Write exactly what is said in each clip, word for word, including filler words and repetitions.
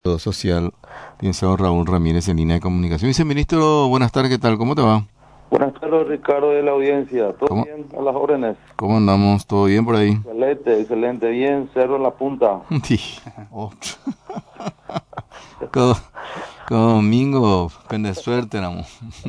Social, licenciado Raúl Ramírez en línea de comunicación. Viceministro, buenas tardes, ¿qué tal? ¿Cómo te va? Buenas tardes, Ricardo, de la audiencia. ¿Todo ¿Cómo, bien? A las órdenes. cómo andamos? ¿Todo bien por ahí? Excelente, excelente. Bien, cerro en la punta. Sí. Otro. Cada, cada domingo, pende suerte, éramos.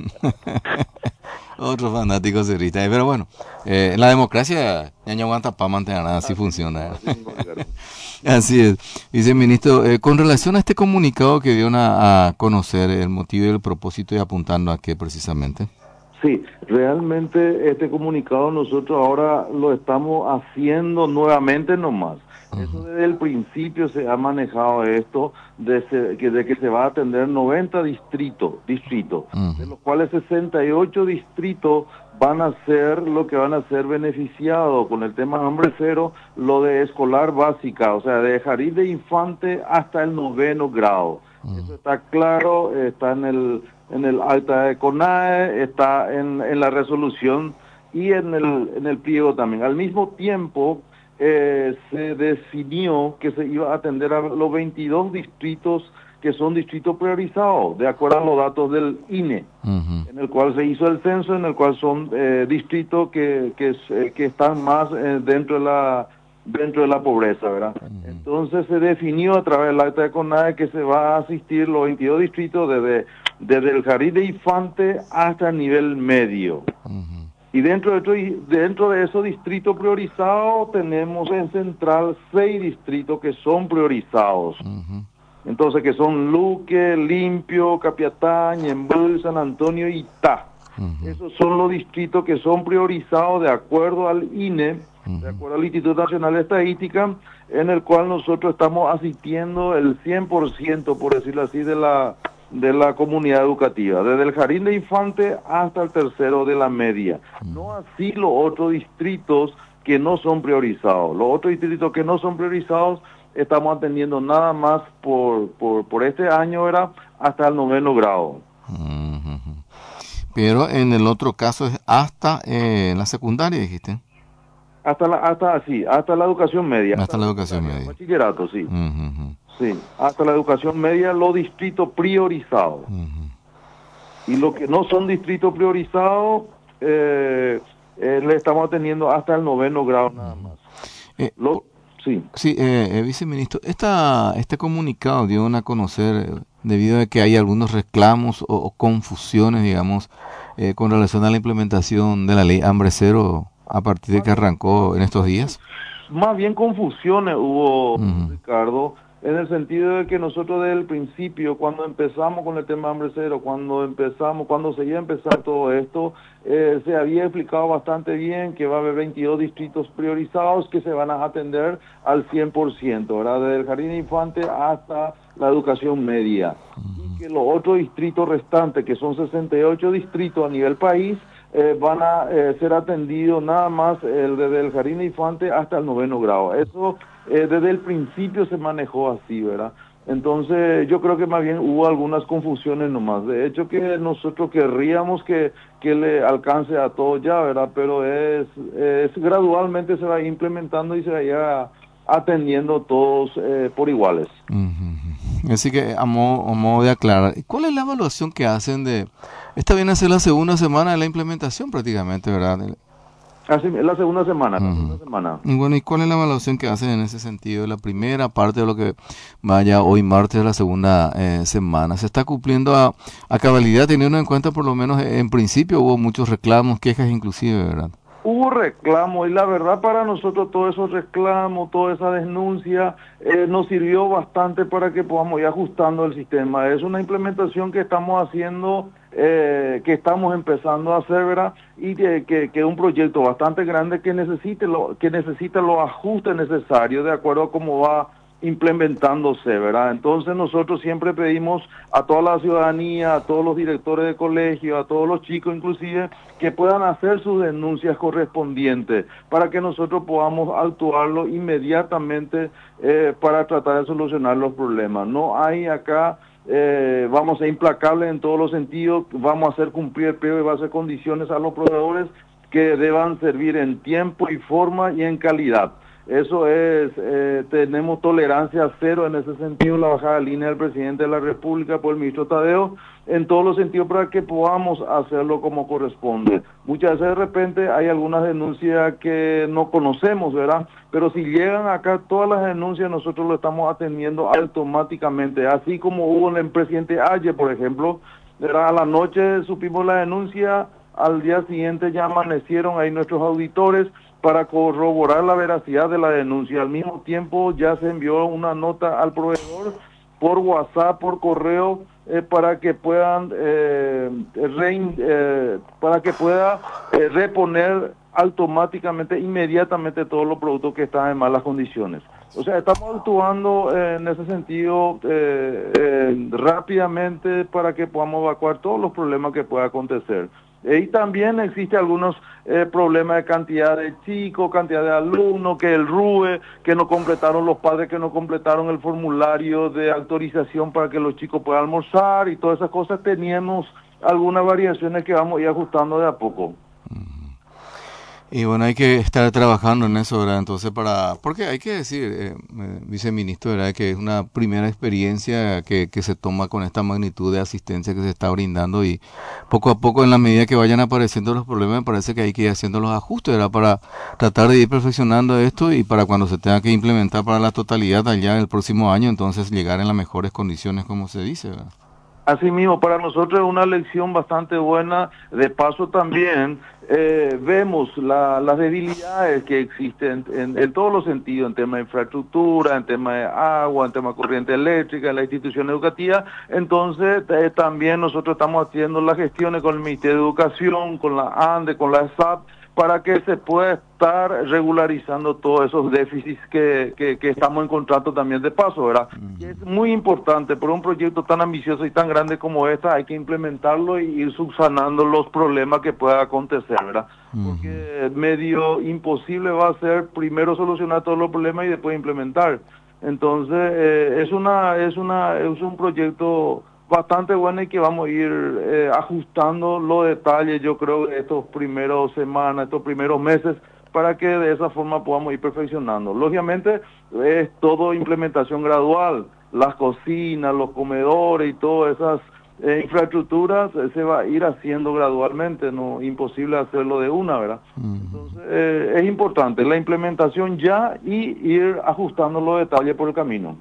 Otros fanáticos cerristas. Pero bueno, eh, la democracia ya no aguanta para mantener nada, así Así funciona. mismo, así mismo, Ricardo. Así es. Viceministro, eh, con relación a este comunicado que dio a, a conocer el motivo y el propósito y apuntando a qué precisamente. Sí, realmente este comunicado nosotros ahora lo estamos haciendo nuevamente nomás. Eso Uh-huh. desde el principio se ha manejado esto, de, se- que, de que se va a atender noventa distritos, distritos, de Uh-huh. los cuales sesenta y ocho distritos van a ser lo que van a ser beneficiados con el tema hambre cero, lo de escolar básica, o sea, de jardín de infante hasta el noveno grado. Eso está claro, está en el en el acta de CONAE, está en, en la resolución y en el en el pliego también. Al mismo tiempo, eh, se definió que se iba a atender a los veintidós distritos que son distritos priorizados, de acuerdo a los datos del I N E, Uh-huh. en el cual se hizo el censo, en el cual son eh, distritos que, que, es- eh, que están más eh, dentro de la dentro de la pobreza, ¿verdad? Uh-huh. Entonces se definió a través del acta de CONADE que se va a asistir los veintidós distritos desde, desde el jardín de infante hasta el nivel medio. Uh-huh. Y dentro de, otro- dentro de esos distritos priorizados tenemos en Central seis distritos que son priorizados. Uh-huh. Entonces, que son Luque, Limpio, Capiatá, Ñemby, San Antonio y Itá. Uh-huh. Esos son los distritos que son priorizados de acuerdo al I N E, de Uh-huh. acuerdo al Instituto Nacional de Estadística, en el cual nosotros estamos asistiendo el cien por ciento, por decirlo así, de la, de la comunidad educativa, desde el jardín de infante hasta el tercero de la media. No así los otros distritos que no son priorizados. Los otros distritos que no son priorizados estamos atendiendo nada más por, por, por este año, era hasta el noveno grado. Uh-huh. Pero en el otro caso es hasta eh, la secundaria, dijiste. Hasta la, hasta así, hasta la educación media. Hasta la educación media. Bachillerato, sí. Uh-huh. Sí, hasta la educación media, los distritos priorizados. Uh-huh. Y lo que no son distritos priorizados, eh, eh, le estamos atendiendo hasta el noveno grado nada más. Eh, Lo, sí. Sí, eh, eh, viceministro, esta, este comunicado dio a conocer eh, debido a que hay algunos reclamos o, o confusiones, digamos, eh, con relación a la implementación de la ley Hambre Cero a partir de que arrancó en estos días. Más bien confusiones hubo, Ujú. Ricardo, en el sentido de que nosotros desde el principio, cuando empezamos con el tema hambre cero, cuando empezamos, cuando se iba a empezar todo esto, eh, se había explicado bastante bien que va a haber veintidós distritos priorizados que se van a atender al cien por ciento, ¿verdad? Desde el jardín de infante hasta la educación media. Y que los otros distritos restantes, que son sesenta y ocho distritos a nivel país, eh, van a eh, ser atendidos nada más el, desde el jardín de infante hasta el noveno grado. Eso eh, desde el principio se manejó así, ¿verdad? Entonces yo creo que más bien hubo algunas confusiones nomás. De hecho que nosotros querríamos que, que le alcance a todos ya, ¿verdad? Pero es, es gradualmente se va implementando y se vaya atendiendo todos eh, por iguales. Ujú. Así que a modo, a modo de aclarar, ¿cuál es la evaluación que hacen de... Esta viene a ser la segunda semana de la implementación prácticamente, ¿verdad? Así, es la segunda semana, la Ujú. segunda semana. Y bueno, ¿y cuál es la evaluación que hacen en ese sentido? La primera parte de lo que vaya hoy martes de la segunda eh, semana. ¿Se está cumpliendo a, a cabalidad, teniendo en cuenta por lo menos en principio hubo muchos reclamos, quejas inclusive, ¿verdad? Hubo reclamos y la verdad para nosotros todos esos reclamos, toda esa denuncia eh, nos sirvió bastante para que podamos ir ajustando el sistema. Es una implementación que estamos haciendo, eh, que estamos empezando a hacer, ¿verdad? Y que, que, que es un proyecto bastante grande que necesite lo, que necesita los ajustes necesarios de acuerdo a cómo va implementándose, ¿verdad? Entonces nosotros siempre pedimos a toda la ciudadanía, a todos los directores de colegio, a todos los chicos inclusive, que puedan hacer sus denuncias correspondientes para que nosotros podamos actuarlo inmediatamente eh, para tratar de solucionar los problemas. No hay acá, eh, vamos a ser implacables en todos los sentidos, vamos a hacer cumplir el pliego de base de condiciones a los proveedores que deban servir en tiempo y forma y en calidad. Eso es, eh, tenemos tolerancia cero en ese sentido, la bajada de línea del presidente de la República por el ministro Tadeo, en todos los sentidos para que podamos hacerlo como corresponde. Muchas veces de repente hay algunas denuncias que no conocemos, ¿verdad? Pero si llegan acá todas las denuncias, nosotros lo estamos atendiendo automáticamente, así como hubo en el presidente Aye, por ejemplo, ¿verdad? A la noche supimos la denuncia, al día siguiente ya amanecieron ahí nuestros auditores para corroborar la veracidad de la denuncia. Al mismo tiempo ya se envió una nota al proveedor por WhatsApp, por correo, eh, para que puedan eh, rein, eh, para que pueda eh, reponer automáticamente, inmediatamente todos los productos que están en malas condiciones. O sea, estamos actuando eh, en ese sentido eh, eh, rápidamente para que podamos evacuar todos los problemas que pueda acontecer. Y también existe algunos eh, problemas de cantidad de chicos, cantidad de alumnos, que el R U E, que no completaron, los padres que no completaron el formulario de autorización para que los chicos puedan almorzar y todas esas cosas. Teníamos algunas variaciones que vamos a ir ajustando de a poco. Y bueno, hay que estar trabajando en eso, ¿verdad? Entonces, para, porque hay que decir, eh, eh, viceministro, ¿verdad? Que es una primera experiencia que, que se toma con esta magnitud de asistencia que se está brindando y poco a poco, en la medida que vayan apareciendo los problemas, me parece que hay que ir haciendo los ajustes, ¿verdad? Para tratar de ir perfeccionando esto y para cuando se tenga que implementar para la totalidad allá el próximo año, entonces llegar en las mejores condiciones, como se dice, ¿verdad? Así mismo, para nosotros es una lección bastante buena. De paso también eh, vemos la, las debilidades que existen en, en todos los sentidos, en tema de infraestructura, en tema de agua, en tema de corriente eléctrica, en la institución educativa. Entonces eh, también nosotros estamos haciendo las gestiones con el Ministerio de Educación, con la ANDE, con la S A P, para que se pueda estar regularizando todos esos déficits que, que, que estamos encontrando también de paso, ¿verdad? Uh-huh. Es muy importante, por un proyecto tan ambicioso y tan grande como este, hay que implementarlo y ir subsanando los problemas que pueda acontecer, ¿verdad? Uh-huh. Porque medio imposible va a ser primero solucionar todos los problemas y después implementar. Entonces, eh, es una es una es un proyecto bastante bueno y que vamos a ir eh, ajustando los detalles, yo creo, estos primeros semanas, estos primeros meses, para que de esa forma podamos ir perfeccionando. Lógicamente, es todo implementación gradual, las cocinas, los comedores y todas esas eh, infraestructuras eh, se va a ir haciendo gradualmente, no imposible hacerlo de una, ¿verdad? Uh-huh. Entonces, eh, es importante la implementación ya y ir ajustando los detalles por el camino.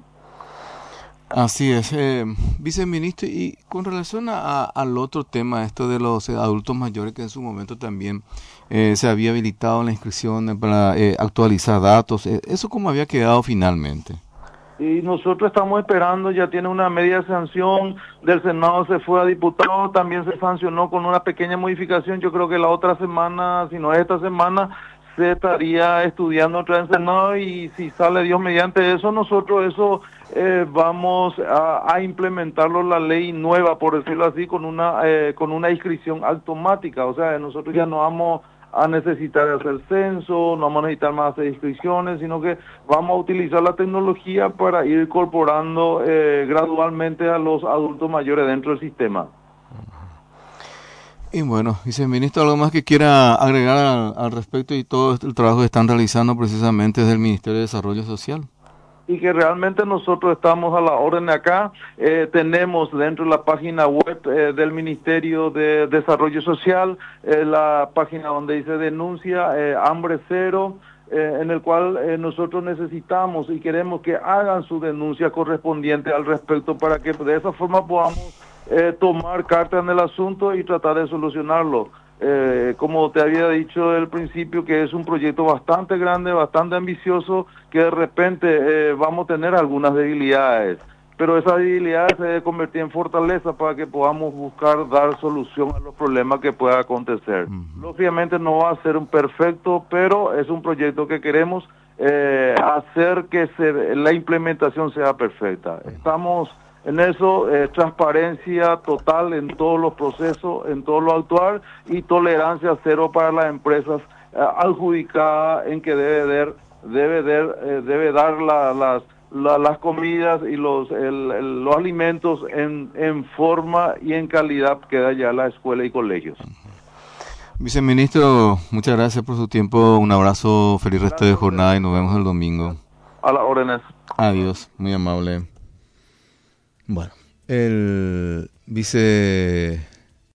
Así es, eh, viceministro, y con relación a, a, al otro tema, esto de los eh, adultos mayores, que en su momento también eh, se había habilitado la inscripción para eh, actualizar datos, eh, ¿eso cómo había quedado finalmente? Y nosotros estamos esperando, ya tiene una media sanción, del Senado se fue a diputados, también se sancionó con una pequeña modificación, yo creo que la otra semana, si no es esta semana, se estaría estudiando otra vez en Senado y si sale Dios mediante eso, nosotros eso eh, vamos a, a implementarlo la ley nueva, por decirlo así, con una eh, con una inscripción automática. O sea, nosotros ya no vamos a necesitar hacer censo, no vamos a necesitar más hacer inscripciones, sino que vamos a utilizar la tecnología para ir incorporando eh, gradualmente a los adultos mayores dentro del sistema. Y bueno, viceministro, ¿algo más que quiera agregar al, al respecto y todo el trabajo que están realizando precisamente desde el Ministerio de Desarrollo Social? Y que realmente nosotros estamos a la orden acá, eh, tenemos dentro de la página web eh, del Ministerio de Desarrollo Social, eh, la página donde dice denuncia, eh, hambre cero, eh, en el cual eh, nosotros necesitamos y queremos que hagan su denuncia correspondiente al respecto para que de esa forma podamos Eh, tomar carta en el asunto y tratar de solucionarlo. Eh, como te había dicho al principio, que es un proyecto bastante grande, bastante ambicioso, que de repente eh, vamos a tener algunas debilidades, pero esas debilidades se deben convertir en fortaleza para que podamos buscar dar solución a los problemas que pueda acontecer. Uh-huh. Lógicamente no va a ser un perfecto, pero es un proyecto que queremos eh, hacer que se, la implementación sea perfecta. Estamos en eso, eh, transparencia total en todos los procesos, en todo lo actual, y tolerancia cero para las empresas eh, adjudicadas en que debe dar, debe dar, eh, debe dar la, las, la, las comidas y los, el, el, los alimentos en, en forma y en calidad que da ya la escuela y colegios. Viceministro, muchas gracias por su tiempo. Un abrazo, feliz resto de jornada y nos vemos el domingo. A las órdenes. Adiós, muy amable. Bueno, el vice